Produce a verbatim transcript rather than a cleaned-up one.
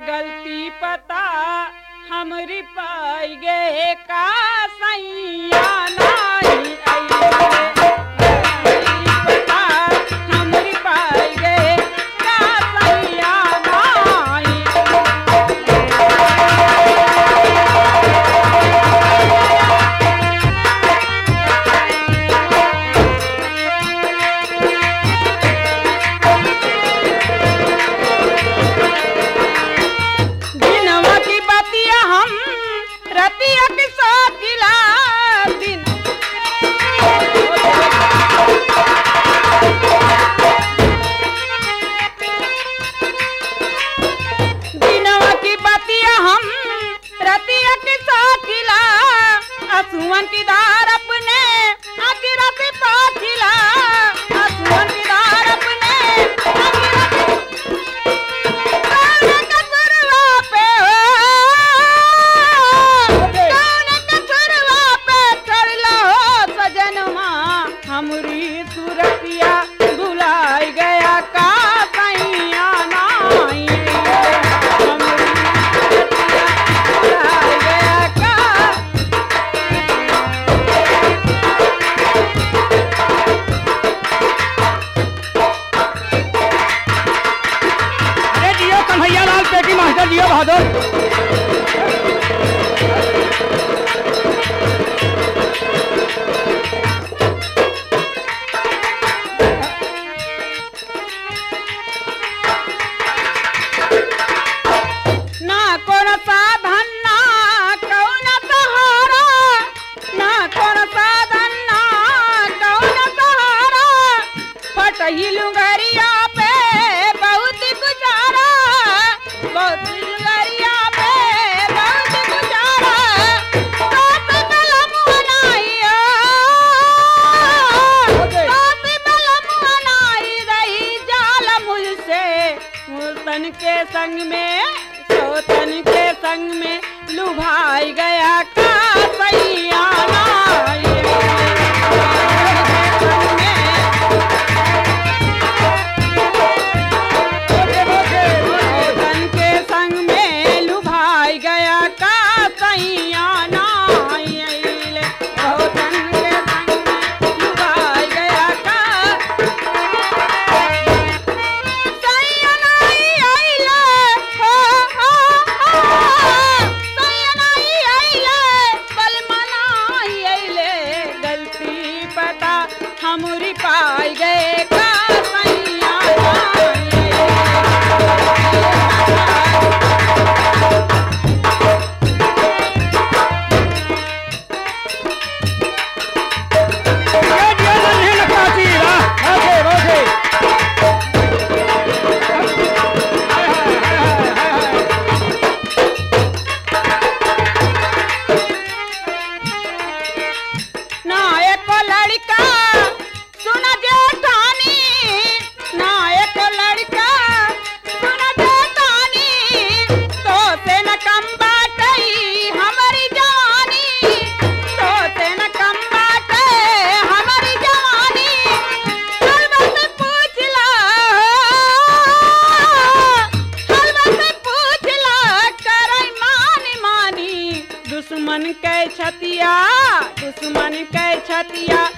गलती पता हमरी पाई गे का सैया नाही अइले। गलती पता हमरी पाई गे का सैया नाही। दिनवा की बतिया हम रतिया के साथिला दिन दिनवा की बतिया हम रतिया के साथिला असुवन की धार अपने अगिरा से पाथिला। असुवन की धार अपने अगिरा हमरी सुरतिया भुलाई गया का सैया नाही। हमरी सुरतिया भुलाई गया का। अरे जियो कन्हैया लाल पेटी मास्टर जियो बहादुर। ना कौन साधन ना कौन सहारा, ना कौन साधन ना कौन सहारा, फटही लुंगरिया पे बहुत गुजारा। बहुत लुंगरिया पे बहुत गुजारा। साथ बलमुआ नाही साथ बलमुआ नाही रही जाल मुझसे। तन के संग में सोतन के संग में लुभाई गया का सैया नाही। सोतन के संग में लुभाई गया का सैया नाही। सोतन के संग में लुभाई गया का सैया नाही अइले। हो हो हो सैया नाही अइले बलमा नाही अइले। गलती पता हमरी पाई गए का सैया नाही। ये जियो नन्हे नक्काची रा बैठे बैठे। हाय हाय हाय हाय हाय। ना एको लड़का सुन जेठानी, ना एको लड़का सुन जेठानी, तो से न कम बाटई हमारी जवानी। तो से न कम बाटे हमारी जवानी। हलवा से पूछ ला हलवा से पूछ ला करई मानी मानी। दुश्मन के छतिया दुश्मन के छतिया